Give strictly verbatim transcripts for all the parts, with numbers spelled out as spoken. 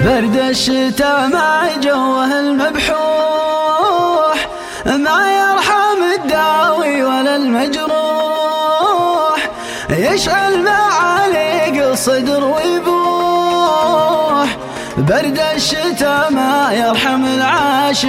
برد الشتاء مع جوه المبحوح ما يرحم الداوي ولا المجروح، يشعل معاليق الصدر ويبوح. برد الشتاء ما يرحم العاشق،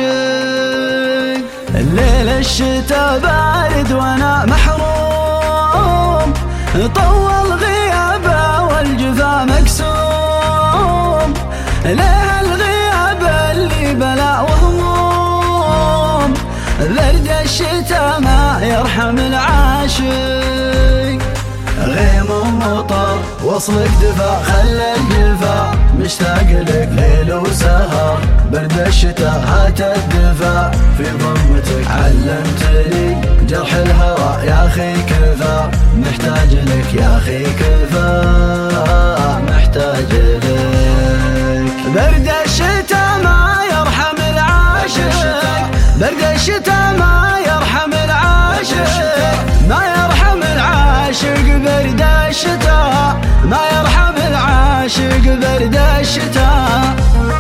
الليل الشتاء بارد وانا محروم، طول غيابه والجفا مكسوم. ليه الغياب اللي بلا وهموم، برد الشتاء ما يرحم العاشق. غيم ومطر وصلك دفا خلى الجفا مشتاق لك ليل وسهر. برد الشتاء هات الدفا في ضمتك علمتني جرح الهوى يا اخي كفا، محتاج لك يا اخي كفا، محتاج لك. برد الشتاء ما يرحم العاشق، برد الشتاء ما يرحم العاشق، ما يرحم العاشق. برد الشتاء ما يرحم العاشق، برد الشتاء.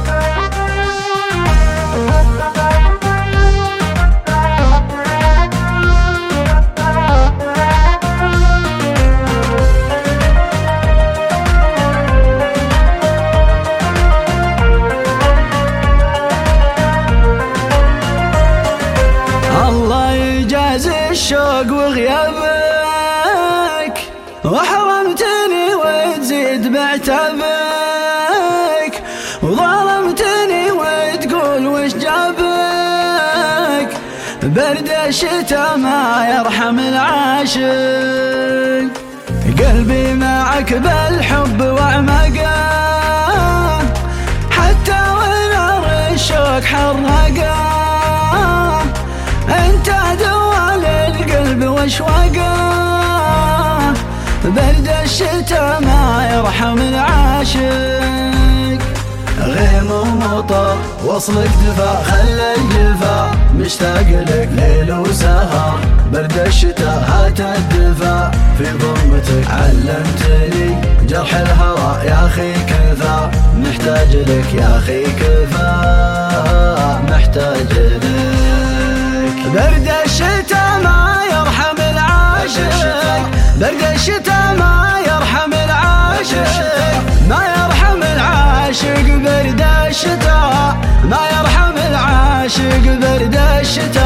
الله يجازي الشوق وغيابك، وحرمتني وتزيد بعتابك، وظلمتني وتقول وش جابك. برد الشتاء ما يرحم العاشق، قلبي معك بالحب واعمقه، حتى ونار الشوق حرقه. انت دوال القلب واشواقه، برد الشتاء ما يرحم العاشق. غيم ومطر وصلك دفا خلى الجفا مشتاق لك ليل وسهر. برد الشتاء هات الدفا في ضمتك علمتني جرح الهوى يا اخي كفا، محتاج لك يا اخي كفا، محتاج لك. برد الشتاء ما يرحم العاشق، برد الشتاء ما يرحم العاشق، ما يرحم العاشق. برد الشتاء ما يرحم العاشق، برد الشتاء.